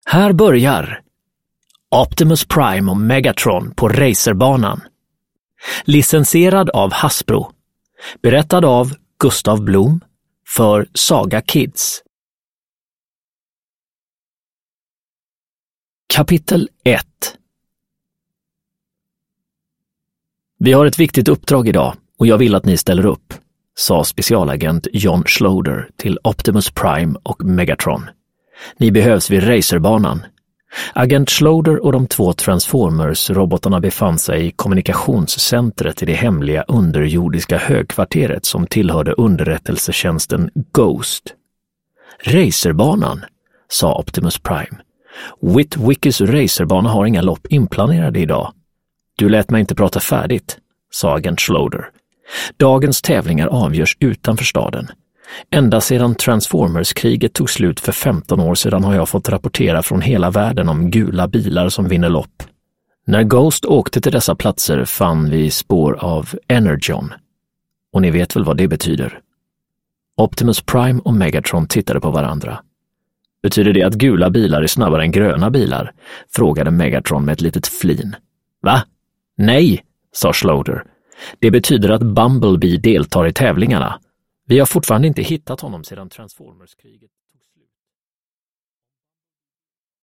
Här börjar Optimus Prime och Megatron på racerbanan. Licensierad av Hasbro. Berättad av Gustav Blom för Saga Kids. Kapitel 1. Vi har ett viktigt uppdrag idag och jag vill att ni ställer upp, sa specialagent John Schloder till Optimus Prime och Megatron. Ni behövs vid racerbanan. Agent Schloder och de 2 Transformers-robotarna befann sig i kommunikationscentret i det hemliga underjordiska högkvarteret som tillhörde underrättelsetjänsten Ghost. Racerbanan, sa Optimus Prime. Witwickys racerbana har inga lopp inplanerade idag. Du lät mig inte prata färdigt, sa agent Schloder. Dagens tävlingar avgörs utanför staden. Ända sedan Transformers-kriget tog slut för 15 år sedan har jag fått rapportera från hela världen om gula bilar som vinner lopp. När Ghost åkte till dessa platser fann vi spår av Energon. Och ni vet väl vad det betyder? Optimus Prime och Megatron tittade på varandra. Betyder det att gula bilar är snabbare än gröna bilar? Frågade Megatron med ett litet flin. Va? Nej, sa Schloder. Det betyder att Bumblebee deltar i tävlingarna. Vi har fortfarande inte hittat honom sedan Transformers-kriget.